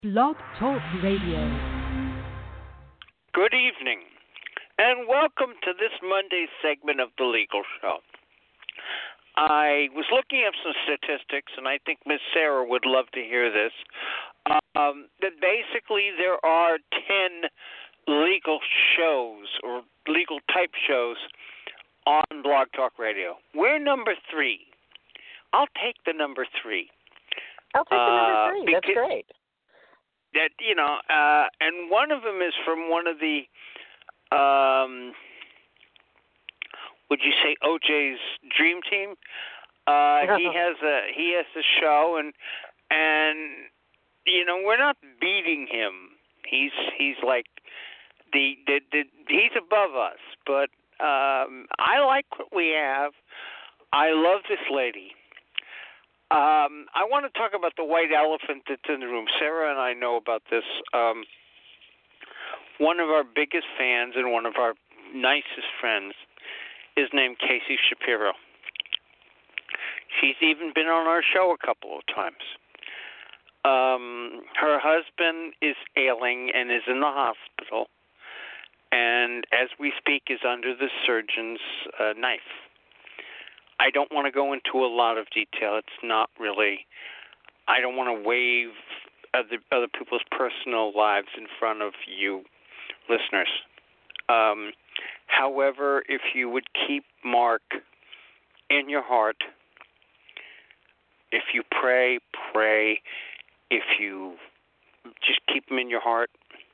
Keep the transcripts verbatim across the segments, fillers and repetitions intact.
Blog Talk Radio. Good evening, and welcome to this Monday segment of The Legal Show. I was looking up some statistics, and I think Miss Sarah would love to hear this. Um, that basically there are ten legal shows or legal type shows on Blog Talk Radio. We're number three. I'll take the number three. I'll take the number Uh, three. That's because- great. That you know, uh, and one of them is from one of the, um, would you say O J's Dream Team? Uh, he has a he has a show, and and you know we're not beating him. He's he's like the the, the he's above us, but um, I like what we have. I love this lady. Um, I want to talk about the white elephant that's in the room. Sarah and I know about this. Um, one of our biggest fans and one of our nicest friends is named Casey Shapiro. She's even been on our show a couple of times. Um, her husband is ailing and is in the hospital, and as we speak is under the surgeon's uh, knife. I don't want to go into a lot of detail. It's not really, I don't want to wave other, other people's personal lives in front of you listeners. Um, however, if you would keep Mark in your heart, if you pray, pray. If you just keep him in your heart,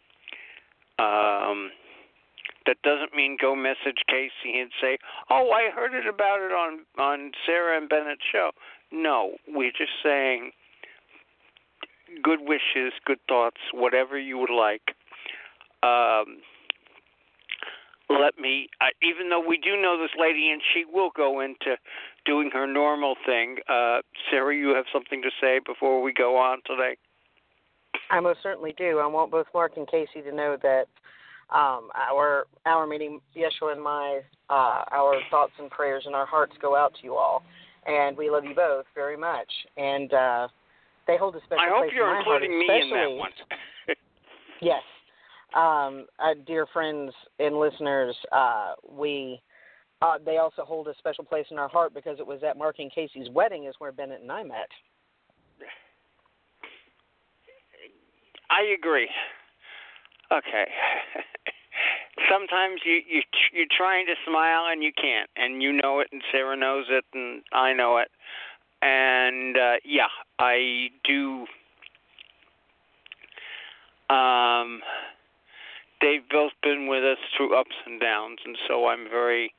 um, that doesn't mean go message Casey and say, oh, I heard it about it on, on Sarah and Bennett's show. No, we're just saying good wishes, good thoughts, whatever you would like. Um, let me, I, even though we do know this lady and she will go into doing her normal thing, uh, Sarah, you have something to say before we go on today? I most certainly do. I want both Mark and Casey to know that Um, our our meeting, Yeshua and my, uh, our thoughts and prayers and our hearts go out to you all, and we love you both very much. And uh, they hold a special I hope place you're in my heart, including me in that one. Yes, um, uh, dear friends and listeners, uh, we uh, they also hold a special place in our heart because it was at Mark and Casey's wedding is where Bennett and I met. I agree. Okay. Sometimes you, you, you're trying to smile and you can't, and you know it, and Sarah knows it, and I know it. And, uh, yeah, I do. Um, they've both been with us through ups and downs, and so I'm very.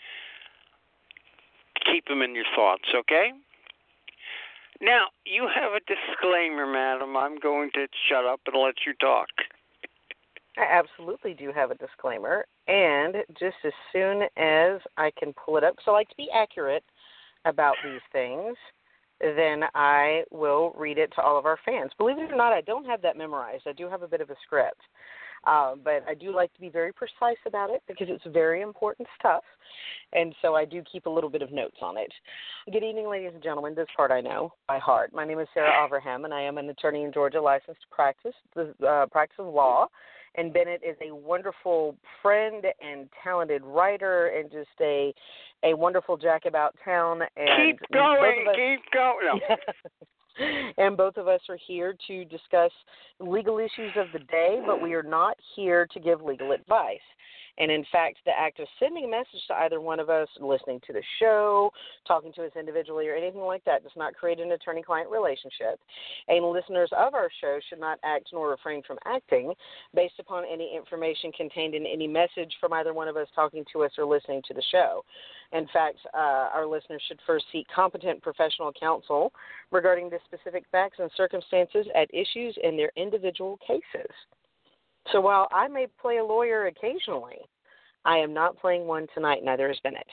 Keep them in your thoughts, okay? Now, you have a disclaimer, madam. I'm going to shut up and let you talk. I absolutely do have a disclaimer, and just as soon as I can pull it up, because I like to be accurate about these things, then I will read it to all of our fans. Believe it or not, I don't have that memorized. I do have a bit of a script, uh, but I do like to be very precise about it because it's very important stuff, and so I do keep a little bit of notes on it. Good evening, ladies and gentlemen. This part I know by heart. My name is Sarah Avraham, and I am an attorney in Georgia licensed to practice the uh, practice of law. And Bennett is a wonderful friend and talented writer and just a a wonderful jack about town. And keep going, us, keep going. No. And both of us are here to discuss legal issues of the day, but we are not here to give legal advice. And, in fact, the act of sending a message to either one of us, listening to the show, talking to us individually, or anything like that does not create an attorney-client relationship. And listeners of our show should not act nor refrain from acting based upon any information contained in any message from either one of us talking to us or listening to the show. In fact, uh, our listeners should first seek competent professional counsel regarding the specific facts and circumstances at issues in their individual cases. So while I may play a lawyer occasionally, I am not playing one tonight, neither is Bennett.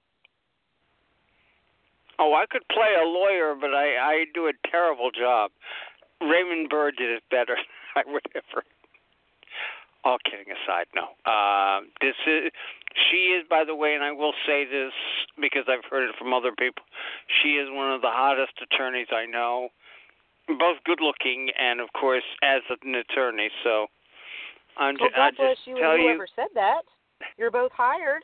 Oh, I could play a lawyer, but I, I do a terrible job. Raymond Burr did it better than I would ever. All kidding aside, no. Uh, this is, she is, by the way, and I will say this because I've heard it from other people, she is one of the hottest attorneys I know. both good-looking, and of course, as an attorney. So, I'm well, j- God I bless just you tell and you. whoever said that. You're both hired.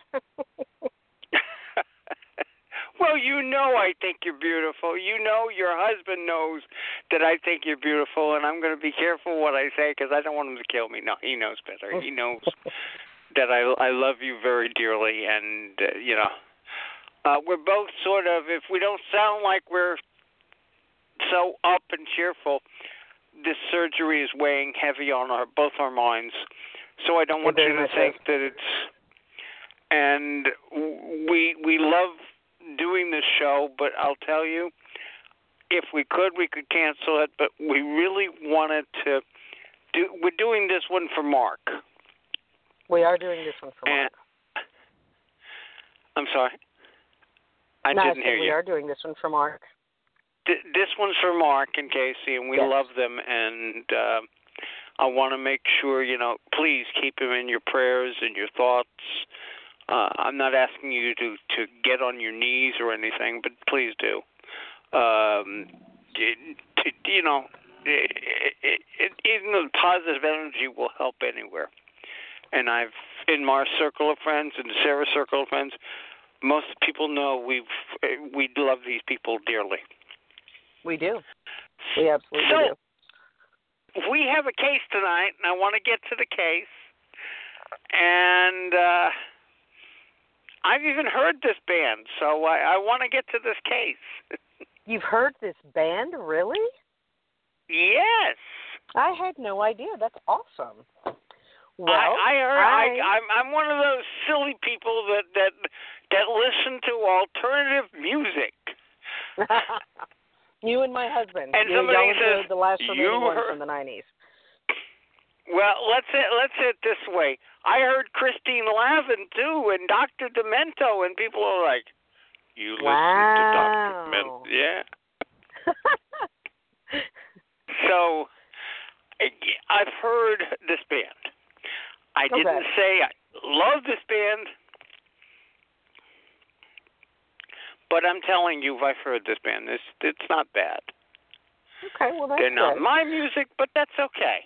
Well, you know I think you're beautiful. You know your husband knows that I think you're beautiful, and I'm going to be careful what I say because I don't want him to kill me. No, he knows better. He knows that I I love you very dearly, and uh, you know, uh, we're both sort of. If we don't sound like we're so up and cheerful, this surgery is weighing heavy on our both our minds. So I don't want you to think that it's. And we we love doing this show, but I'll tell you, if we could, we could cancel it. But we really wanted to do. We're doing this one for Mark. We are doing this one for Mark. And, I'm sorry, I no, didn't I hear we you. We are doing this one for Mark. D- this one's for Mark and Casey, and we yes. love them. And uh, I want to make sure, you know, please keep him in your prayers and your thoughts. Uh, I'm not asking you to, to get on your knees or anything, but please do. Um, it, to, you know, it, it, it, even the positive energy will help anywhere. And I've, in my circle of friends and Sarah's circle of friends, most people know we've we love these people dearly. We do. We absolutely so, do. We have a case tonight, and I want to get to the case. And uh, I've even heard this band, so I, I want to get to this case. You've heard this band, really? Yes. I had no idea. That's awesome. Well, I, I heard. I, I, I'm, I'm one of those silly people that that that listen to alternative music. You and my husband. And you, somebody y'all says, the last remaining ones heard, from the nineties. Well, let's say, let's say it this way. I heard Christine Lavin, too, and Doctor Demento, and people are like, you listen wow. to Doctor Demento. Yeah. So, I've heard this band. I okay. didn't say I love this band, but I'm telling you, I've heard this band. It's, it's not bad. Okay, well, that's They're not good. my music, but that's okay.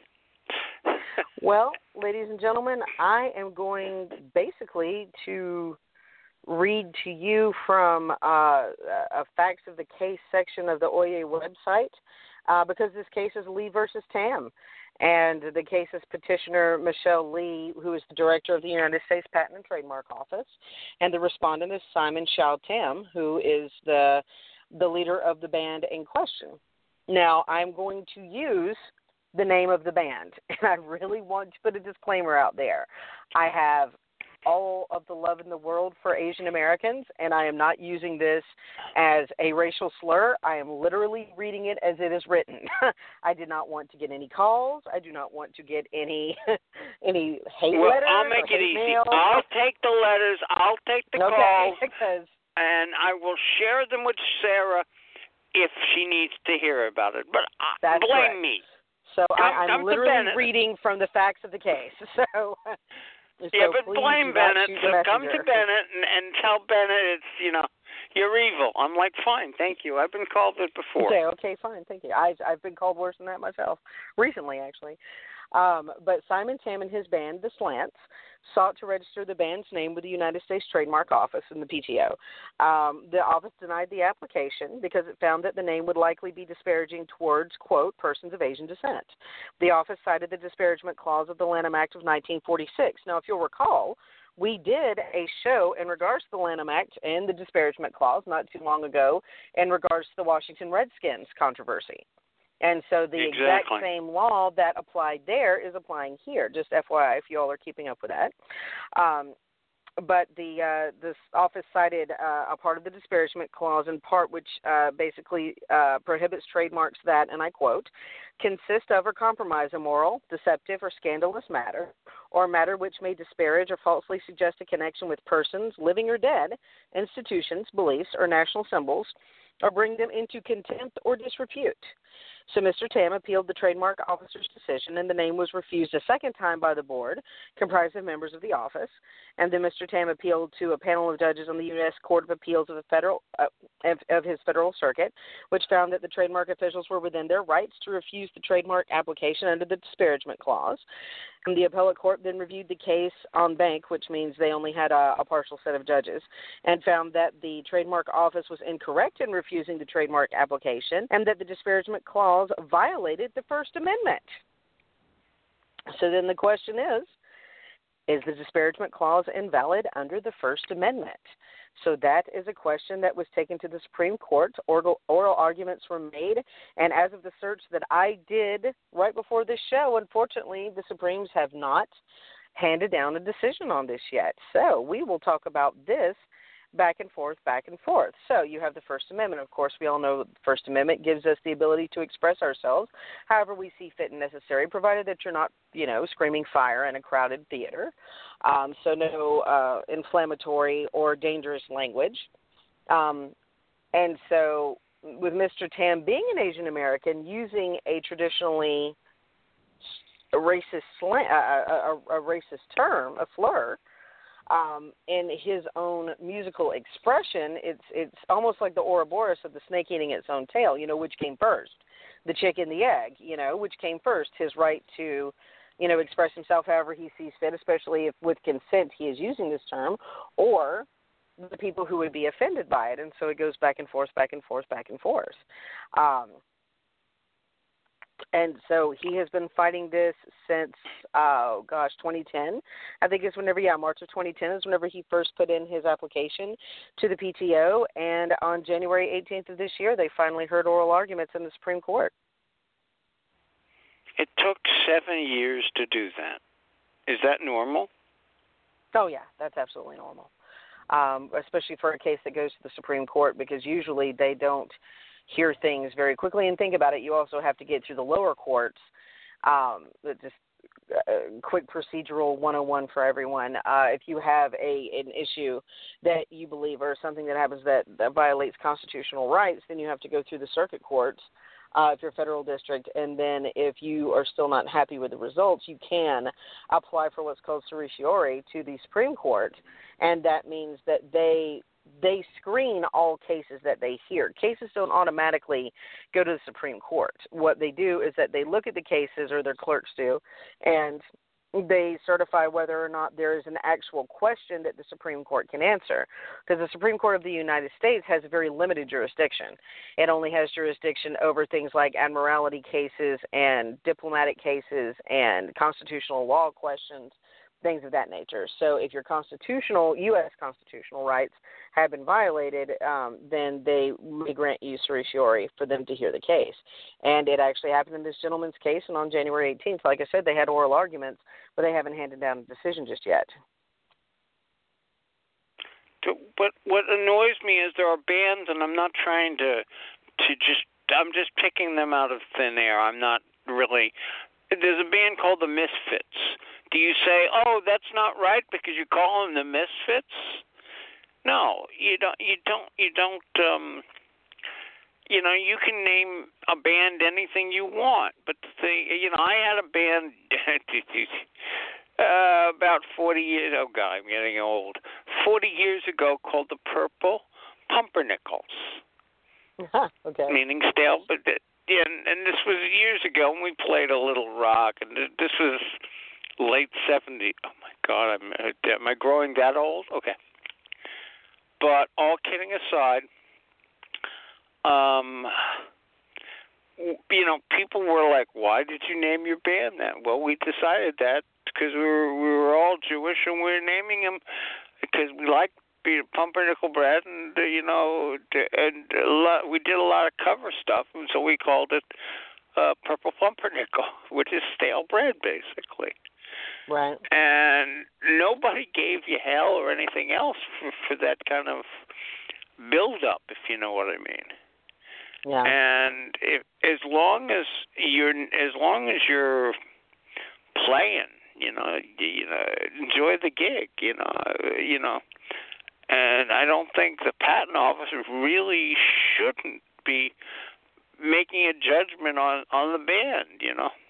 Well, ladies and gentlemen, I am going basically to read to you from uh, a facts of the case section of the O Y E website uh, because this case is Lee versus Tam. And the case's petitioner, Michelle Lee, who is the director of the United States Patent and Trademark Office, and the respondent is Simon Shao Tam, who is the the leader of the band in question. Now, I'm going to use the name of the band, and I really want to put a disclaimer out there. I have all of the love in the world for Asian Americans, and I am not using this as a racial slur. I am literally reading it as it is written. I did not want to get any calls. I do not want to get any any hate well, letters. I'll make or it hate easy. mail. I'll take the letters. I'll take the okay, calls, because and I will share them with Sarah if she needs to hear about it. But uh, blame correct. me. So come, I, I'm come literally reading from the facts of the case. So. So yeah, but blame Bennett. So come to Bennett and, and tell Bennett it's, you know, you're evil. I'm like, fine, thank you. I've been called it before. Okay, okay, fine, thank you. I've, I've been called worse than that myself, recently actually. Um, but Simon Tam and his band, The Slants, sought to register the band's name with the United States Trademark Office and the P T O. Um, the office denied the application because it found that the name would likely be disparaging towards, quote, persons of Asian descent. The office cited the disparagement clause of the Lanham Act of nineteen forty-six. Now, if you'll recall, we did a show in regards to the Lanham Act and the disparagement clause not too long ago in regards to the Washington Redskins controversy. And so the exactly. exact same law that applied there is applying here, just F Y I if you all are keeping up with that. Um, but the uh, this office cited uh, a part of the disparagement clause in part which uh, basically uh, prohibits trademarks that, and I quote, consist of or compromise a moral, deceptive, or scandalous matter, or matter which may disparage or falsely suggest a connection with persons, living or dead, institutions, beliefs, or national symbols, or bring them into contempt or disrepute. So Mister Tam appealed the trademark officer's decision, and the name was refused a second time by the board, comprised of members of the office. And then Mister Tam appealed to a panel of judges on the U S Court of Appeals of the federal uh, of, of his federal circuit, which found that the trademark officials were within their rights to refuse the trademark application under the disparagement clause. And the appellate court then reviewed the case en banc, which means they only had a, a partial set of judges, and found that the trademark office was incorrect in refusing the trademark application and that the disparagement clause violated the First Amendment. So then the question is, is the disparagement clause invalid under the First Amendment? So that is a question that was taken to the Supreme Court. Oral, oral arguments were made, and as of the search that I did right before this show, unfortunately, the Supremes have not handed down a decision on this yet. So we will talk about this back and forth, back and forth. So you have the First Amendment. Of course, we all know that the First Amendment gives us the ability to express ourselves however we see fit and necessary, provided that you're not, you know, screaming fire in a crowded theater. Um, so no uh, inflammatory or dangerous language. Um, and so with Mister Tam being an Asian American, using a traditionally racist slang, a, a, a racist term, a slur, Um, in his own musical expression, it's it's almost like the Ouroboros of the snake eating its own tail. You know, which came first, the chicken, the egg? You know, which came first? His right to, you know, express himself however he sees fit, especially if with consent he is using this term, or the people who would be offended by it. And so it goes back and forth, back and forth, back and forth. Um, And so he has been fighting this since, oh, gosh, twenty ten. I think it's whenever, yeah, March of twenty ten is whenever he first put in his application to the P T O. And on January eighteenth of this year, they finally heard oral arguments in the Supreme Court. It took seven years to do that. Is that normal? Oh, yeah, that's absolutely normal, um, especially for a case that goes to the Supreme Court, because usually they don't hear things very quickly. And think about it, you also have to get through the lower courts. Um, just uh, quick procedural one oh one for everyone. Uh, if you have a an issue that you believe or something that happens that, that violates constitutional rights, then you have to go through the circuit courts uh, if you're a federal district. And then if you are still not happy with the results, you can apply for what's called certiorari to the Supreme Court. And that means that they they screen all cases that they hear. Cases don't automatically go to the Supreme Court. What they do is that they look at the cases, or their clerks do, and they certify whether or not there is an actual question that the Supreme Court can answer. Because the Supreme Court of the United States has a very limited jurisdiction. It only has jurisdiction over things like admiralty cases and diplomatic cases and constitutional law questions, things of that nature. So if your constitutional, U S constitutional rights have been violated, um, then they may grant you certiorari for them to hear the case. And it actually happened in this gentleman's case, and on January eighteenth, like I said, they had oral arguments, but they haven't handed down a decision just yet. What what annoys me is there are bands, and I'm not trying to to just, I'm just picking them out of thin air. I'm not really, there's a band called the Misfits. Do you say, oh, that's not right because you call them the Misfits? No, you don't. You don't. You don't. Um, you know, you can name a band anything you want, but the thing, you know, I had a band uh, about forty years. Oh God, I'm getting old. Forty years ago, called the Purple Pumpernickels. Okay. Meaning stale, but yeah, and, and this was years ago, and we played a little rock, and this was late seventies. Oh my God, I'm am I growing that old? Okay. But all kidding aside, um, you know, people were like, "Why did you name your band that?" Well, we decided that because we were we were all Jewish, and we were naming them because we liked being pumpernickel bread, and uh, you know, and a lot, we did a lot of cover stuff, and so we called it uh, Purple Pumpernickel, which is stale bread, basically. Right. And nobody gave you hell or anything else for, for that kind of build-up, if you know what I mean. Yeah. And if, as long as you're, as long as you're playing, you know, you know, enjoy the gig, you know, you know. And I don't think the patent office really shouldn't be making a judgment on, on the band, you know.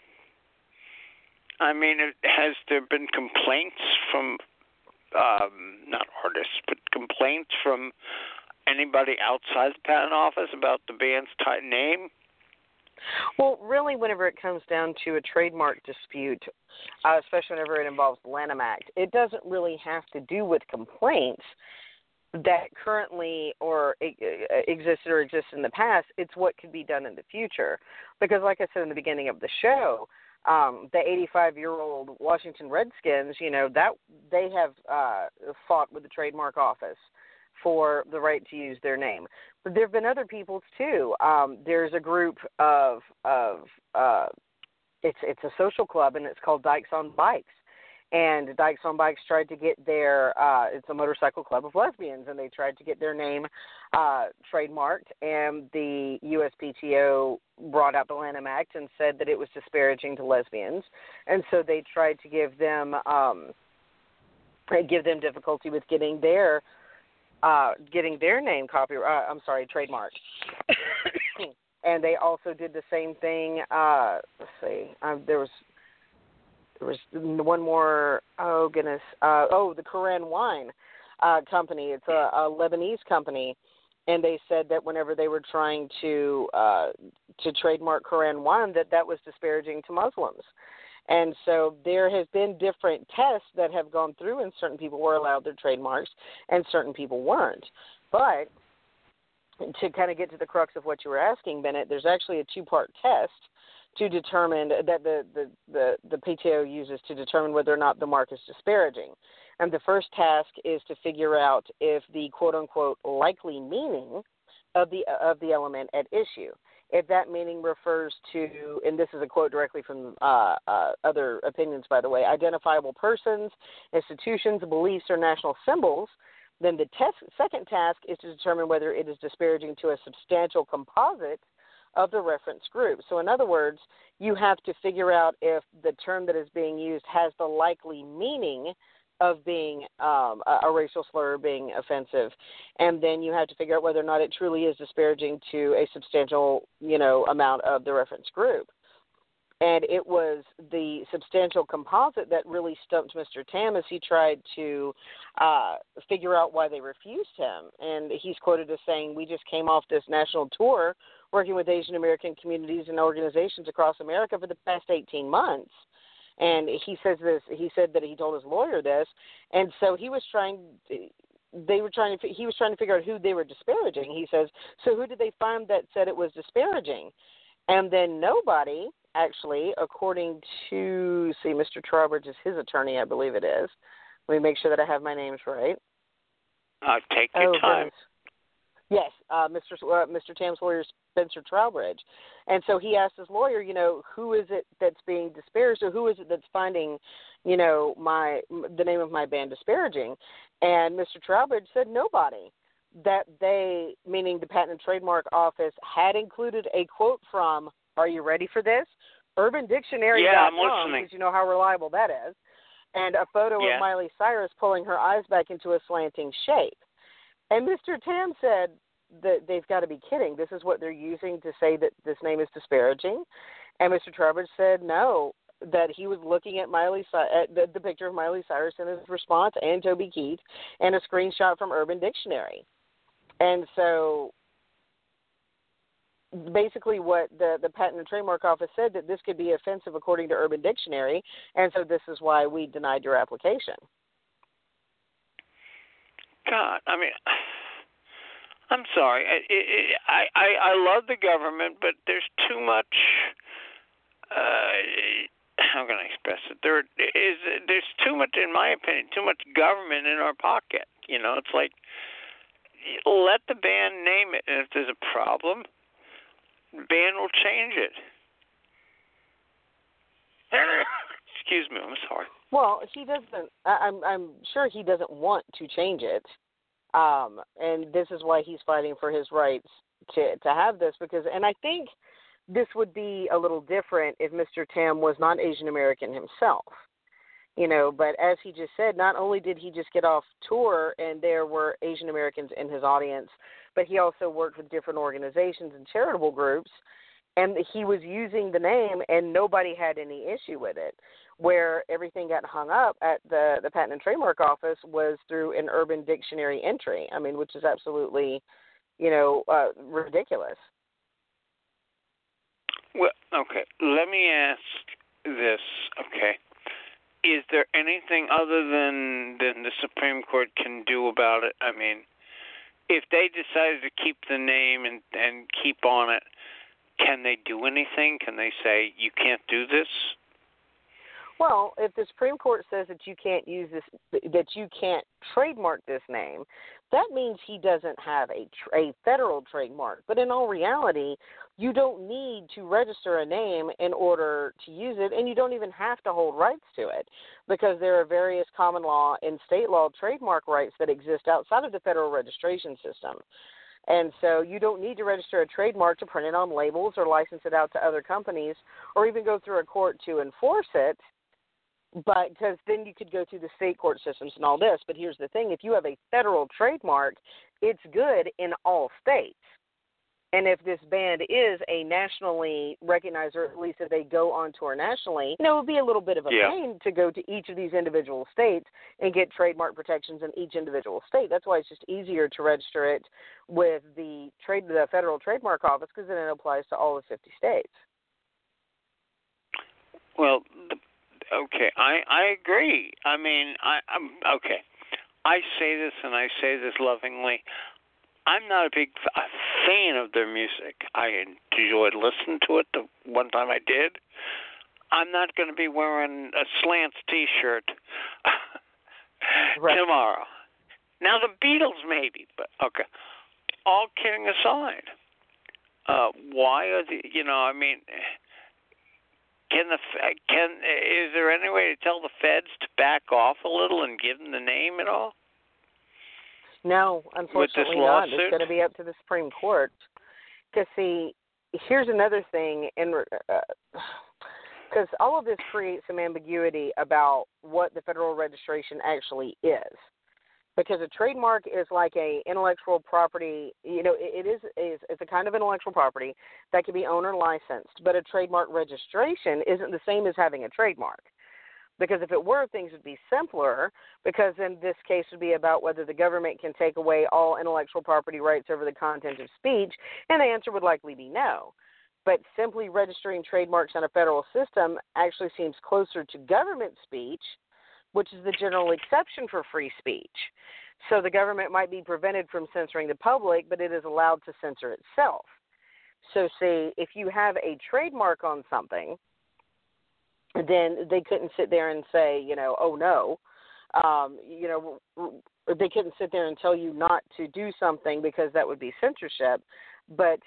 I mean, it, has there been complaints from, um, not artists, but complaints from anybody outside the patent office about the band's t- name? Well, really, whenever it comes down to a trademark dispute, uh, especially whenever it involves the Lanham Act, it doesn't really have to do with complaints that currently or uh, existed or exists in the past. It's what could be done in the future. Because like I said in the beginning of the show, um, the eighty-five-year-old Washington Redskins, you know, that they have uh, fought with the trademark office for the right to use their name. But there have been other people's too. Um, there's a group of of uh, it's it's a social club, and it's called Dykes on Bikes. And Dykes on Bikes tried to get their uh, it's a motorcycle club of lesbians, and they tried to get their name uh, trademarked. And the U S P T O brought out the Lanham Act and said that it was disparaging to lesbians, and so they tried to give them um, give them difficulty with getting their Uh, getting their name copy, uh, I'm sorry, trademarked. And they also did the same thing. Uh, let's see, um, there was there was one more. Oh goodness. Uh, oh, the Koran Wine uh, Company. It's a, a Lebanese company, and they said that whenever they were trying to uh, to trademark Koran Wine, that that was disparaging to Muslims. And so there has been different tests that have gone through, and certain people were allowed their trademarks, and certain people weren't. But to kind of get to the crux of what you were asking, Bennett, there's actually a two-part test to determine that the, the, the, the P T O uses to determine whether or not the mark is disparaging. And the first task is to figure out if the quote-unquote likely meaning of the of the element at issue. If that meaning refers to, and this is a quote directly from uh, uh, other opinions, by the way, identifiable persons, institutions, beliefs, or national symbols, then the test, second task is to determine whether it is disparaging to a substantial composite of the reference group. So in other words, you have to figure out if the term that is being used has the likely meaning of being um, a, a racial slur, being offensive, and then you have to figure out whether or not it truly is disparaging to a substantial, you know, amount of the reference group. And it was the substantial composite that really stumped Mister Tam as he tried to uh, figure out why they refused him. And he's quoted as saying, "We just came off this national tour working with Asian American communities and organizations across America for the past eighteen months. And he says this, he said that he told his lawyer this, and so he was trying, they were trying to, he was trying to figure out who they were disparaging. He says, so who did they find that said it was disparaging? And then nobody, actually, according to, see, Mister Trowbridge is his attorney, I believe it is. Let me make sure that I have my names right. Uh, take your oh, time. Goodness. Yes, uh, Mister Uh, Mister Tam's lawyer, Spencer Trowbridge. And so he asked his lawyer, you know, who is it that's being disparaged, or who is it that's finding, you know, my the name of my band disparaging? And Mister Trowbridge said nobody. That they, meaning the Patent and Trademark Office, had included a quote from, are you ready for this? Urban Dictionary dot com, yeah, I'm listening. because you know how reliable that is, and a photo yeah. of Miley Cyrus pulling her eyes back into a slanting shape. And Mister Tam said that they've got to be kidding. This is what they're using to say that this name is disparaging. And Mister Trowbridge said no, that he was looking at Miley at the, the picture of Miley Cyrus in his response, and Toby Keith, and a screenshot from Urban Dictionary. And so basically what the, the Patent and Trademark Office said, that this could be offensive according to Urban Dictionary, and so this is why we denied your application. God, I mean, I'm sorry. I, I I love the government, but there's too much. Uh, how can I express it? There is there's too much, in my opinion, too much government in our pocket. You know, it's like, let the band name it, and if there's a problem, the band will change it. Excuse me, I'm sorry. Well, he doesn't. I'm I'm sure he doesn't want to change it, um, and this is why he's fighting for his rights to to have this. Because, and I think this would be a little different if Mister Tam was not Asian American himself, you know. But as he just said, not only did he just get off tour and there were Asian Americans in his audience, but he also worked with different organizations and charitable groups And he was using the name, and nobody had any issue with it. Where everything got hung up at the, the Patent and Trademark Office was through an Urban Dictionary entry. I mean, which is absolutely, you know, uh, ridiculous. Well, okay. Let me ask this, okay. Is there anything other than, than the Supreme Court can do about it? I mean, if they decided to keep the name and, and keep on it, can they do anything? Can they say, you can't do this? Well, if the Supreme Court says that you can't use this, that you can't trademark this name, that means he doesn't have a, a federal trademark. But in all reality, you don't need to register a name in order to use it, and you don't even have to hold rights to it, because there are various common law and state law trademark rights that exist outside of the federal registration system. And so you don't need to register a trademark to print it on labels or license it out to other companies or even go through a court to enforce it. But because then you could go through the state court systems and all this. But here's the thing. If you have a federal trademark, it's good in all states. And if this band is a nationally recognized, or at least if they go on tour nationally, you know, it would be a little bit of a yeah. pain to go to each of these individual states and get trademark protections in each individual state. That's why it's just easier to register it with the trade, the Federal Trademark Office, because then it applies to all of fifty states. Well, the Okay, I, I agree. I mean, I, I'm okay. I say this and I say this lovingly. I'm not a big a fan of their music. I enjoyed listening to it the one time I did. I'm not going to be wearing a Slants T-shirt right. tomorrow. Now the Beatles maybe, but okay. All kidding aside, uh, why are the you know? I mean. Can the can is there any way to tell the feds to back off a little and give them the name at all? No, unfortunately not. It's going to be up to the Supreme Court. Because see, here's another thing, and because uh, all of this creates some ambiguity about what the federal registration actually is. Because a trademark is like a intellectual property, you know, it, it is, is it's a kind of intellectual property that can be owner licensed, but a trademark registration isn't the same as having a trademark. Because if it were, things would be simpler, because in this case would be about whether the government can take away all intellectual property rights over the content of speech, and the answer would likely be no. But simply registering trademarks on a federal system actually seems closer to government speech, which is the general exception for free speech. So the government might be prevented from censoring the public, but it is allowed to censor itself. So see, if you have a trademark on something, then they couldn't sit there and say, you know, oh no, um, you know, they couldn't sit there and tell you not to do something because that would be censorship. But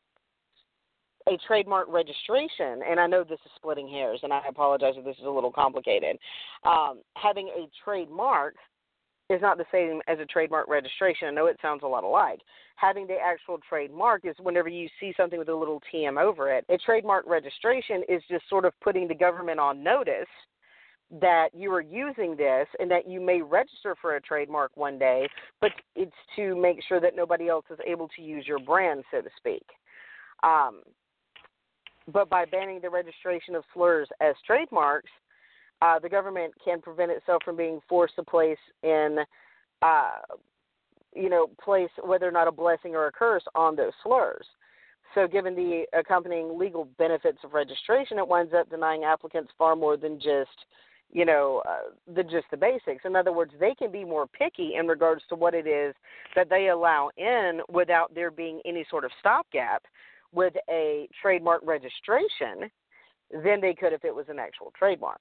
a trademark registration, and I know this is splitting hairs, and I apologize if this is a little complicated. Um, having a trademark is not the same as a trademark registration. I know it sounds a lot alike. Having the actual trademark is whenever you see something with a little T M over it. A trademark registration is just sort of putting the government on notice that you are using this and that you may register for a trademark one day, but it's to make sure that nobody else is able to use your brand, so to speak. Um, But by banning the registration of slurs as trademarks, uh, the government can prevent itself from being forced to place in, uh, you know, place whether or not a blessing or a curse on those slurs. So given the accompanying legal benefits of registration, it winds up denying applicants far more than just, you know, uh, than just the basics. In other words, they can be more picky in regards to what it is that they allow in without there being any sort of stopgap with a trademark registration than they could if it was an actual trademark.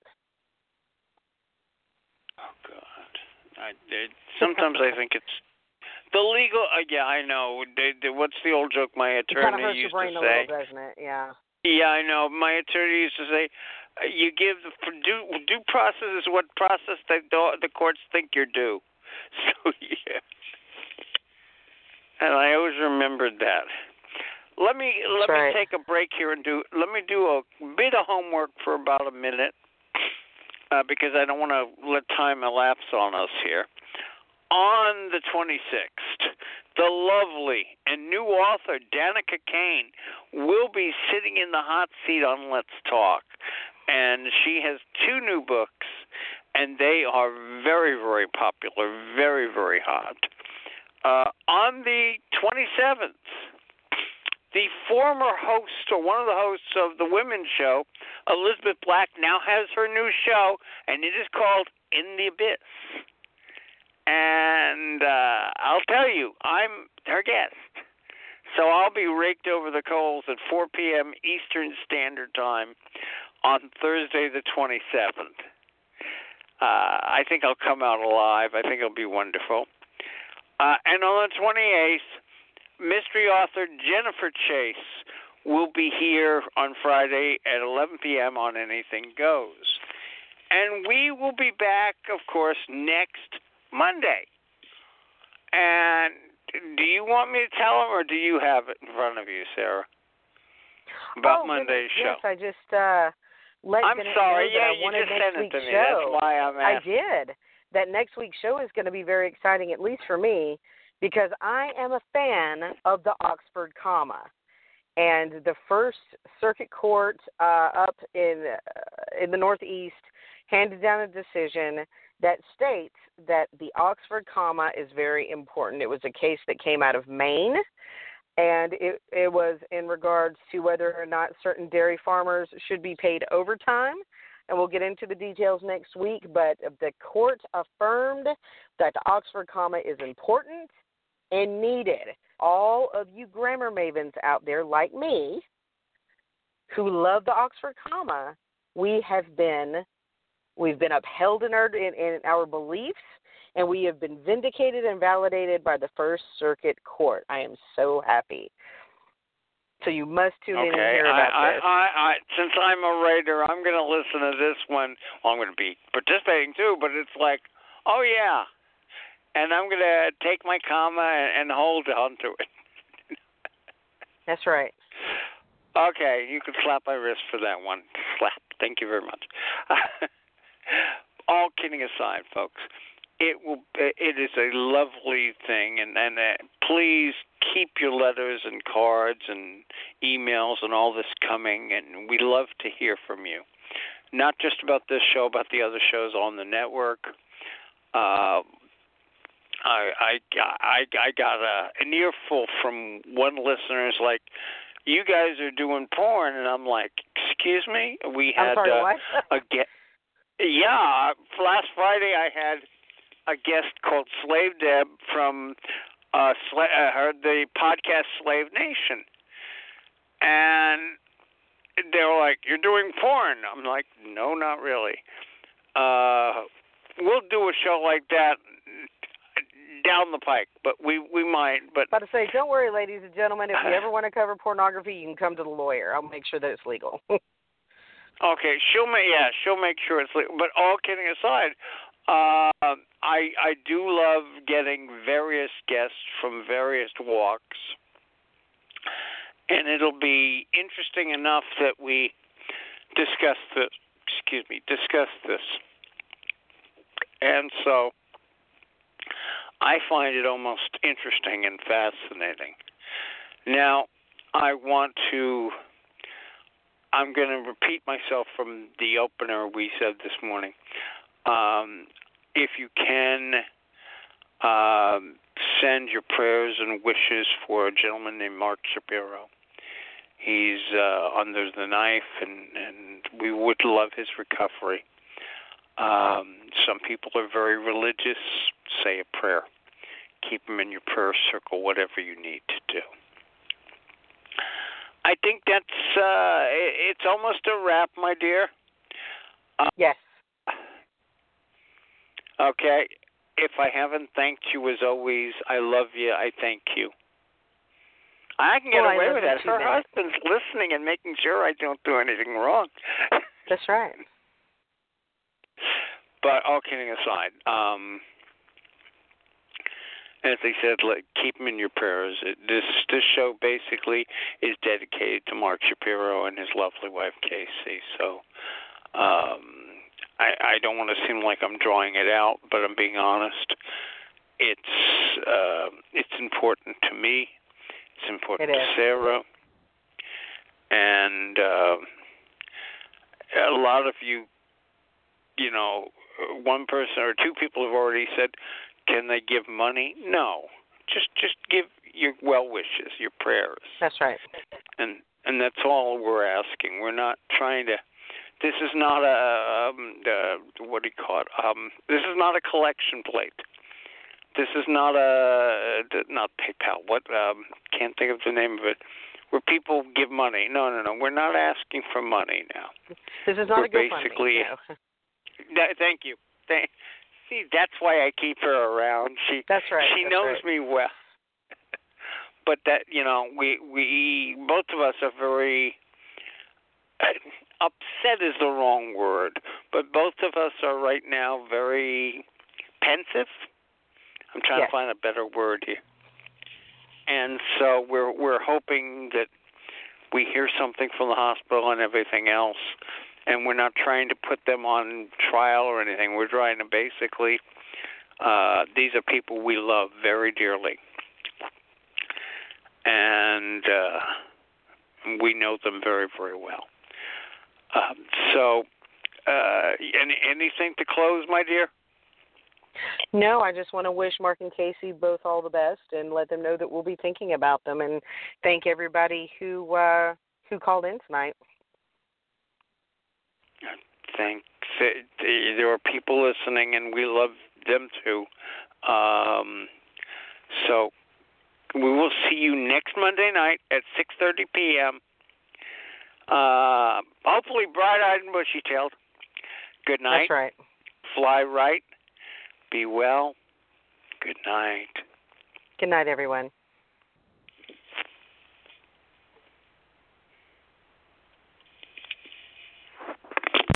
Oh, God. I, it, sometimes I think it's the legal, uh, yeah, I know. They, they, what's the old joke my attorney used to say? It kind of hurts your brain a little, doesn't it? Yeah. Yeah, I know. My attorney used to say, uh, you give the due, due process is what process the, the courts think you're due. So, yeah. And I always remembered that. Let me let right. me take a break here and do let me do a bit of homework for about a minute uh, because I don't want to let time elapse on us here. on the twenty-sixth, the lovely and new author Danica Kane will be sitting in the hot seat on Let's Talk. And she has two new books, and they are very, very popular, very, very hot. Uh, on the twenty-seventh, the former host, or one of the hosts of the women's show, Elizabeth Black, now has her new show, and it is called In the Abyss. And uh, I'll tell you, I'm her guest. So I'll be raked over the coals at four p.m. Eastern Standard Time on Thursday the twenty-seventh. Uh, I think I'll come out alive. I think it'll be wonderful. Uh, and on the twenty-eighth, mystery author Jennifer Chase will be here on Friday at eleven p.m. on Anything Goes. And we will be back, of course, next Monday. And do you want me to tell them, or do you have it in front of you, Sarah, about oh, Monday's goodness, show? Yes, I just uh, let I'm Bennett sorry. know Yeah, that I you wanted just next sent it week's to me. show. That's why I'm I asking. did. That next week's show is going to be very exciting, at least for me, because I am a fan of the Oxford comma. And the First Circuit Court uh, up in uh, in the Northeast handed down a decision that states that the Oxford comma is very important. It was a case that came out of Maine, and it, it was in regards to whether or not certain dairy farmers should be paid overtime. And we'll get into the details next week, but the court affirmed that the Oxford comma is important and needed. All of you grammar mavens out there like me who love the Oxford comma, we have been we've been upheld in our in, in our beliefs, and we have been vindicated and validated by the First Circuit Court. I am so happy. So you must tune okay. in and hear about I, this. I, I, I, since I'm a writer, I'm going to listen to this one. Well, I'm going to be participating too, but it's like, oh yeah, and I'm going to take my comma and, and hold on to it. That's right. Okay, you can slap my wrist for that one. Slap. Thank you very much. All kidding aside, folks, it will. It is a lovely thing, and and uh, please keep your letters and cards and emails and all this coming, and we love to hear from you. Not just about this show, about the other shows on the network. Uh, I I I I got a, an earful from one listener. It's like, you guys are doing porn, and I'm like, excuse me. We had I'm sorry, uh, what? a get. Yeah, last Friday I had a guest called Slave Deb from uh, Sla- uh, her, the podcast Slave Nation. And they were like, you're doing porn. I'm like, no, not really. Uh, we'll do a show like that down the pike, but we, we might. But About to say, don't worry, ladies and gentlemen. If you ever want to cover pornography, you can come to the lawyer. I'll make sure that it's legal. Okay, she'll make yeah, she'll make sure it's legal. But all kidding aside, uh, I I do love getting various guests from various walks, and it'll be interesting enough that we discuss this. Excuse me, discuss this. And so, I find it almost interesting and fascinating. Now, I want to. I'm going to repeat myself from the opener we said this morning. Um, if you can um, send your prayers and wishes for a gentleman named Mark Shapiro. He's uh, under the knife, and, and we would love his recovery. Um, some people are very religious. Say a prayer. Keep him in your prayer circle, whatever you need to do. I think that's, uh, it's almost a wrap, my dear. Uh, yes. Okay. If I haven't thanked you as always, I love you. I thank you. I can get well, away with that. Her Her husband's listening and making sure I don't do anything wrong. That's right. But all kidding aside, um, as I said, like, keep him in your prayers. It, this this show basically is dedicated to Mark Shapiro and his lovely wife, Casey. So um, I, I don't want to seem like I'm drawing it out, but I'm being honest. it's uh, it's important to me. It's important It to is. Sarah, and uh, a lot of you, you know, one person or two people have already said, "Can they give money?" No, just just give your well wishes, your prayers. That's right. And and that's all we're asking. We're not trying to. This is not a um, uh, what do you call it? Um, this is not a collection plate. This is not a not PayPal. What um, can't think of the name of it. Where people give money. No, no, no. We're not asking for money now. This is not we're a GoFundMe. basically. No. That, thank you. Thank, see, that's why I keep her around. She That's right. She that's knows right. me well. But that you know, we we both of us are very upset is the wrong word, but both of us are right now very pensive. I'm trying Yes. to find a better word here. And so we're we're hoping that we hear something from the hospital and everything else, and we're not trying to put them on trial or anything. We're trying to basically, uh, these are people we love very dearly, and uh, we know them very, very well. Um, so, uh, any, anything to close, my dear? No, I just want to wish Mark and Casey both all the best and let them know that we'll be thinking about them, and thank everybody who uh, who called in tonight. Thanks. There are people listening, and we love them too. Um, so we will see you next Monday night at six thirty p.m. Uh, hopefully bright-eyed and bushy-tailed. Good night. That's right. Fly right. Be well. Good night. Good night, everyone.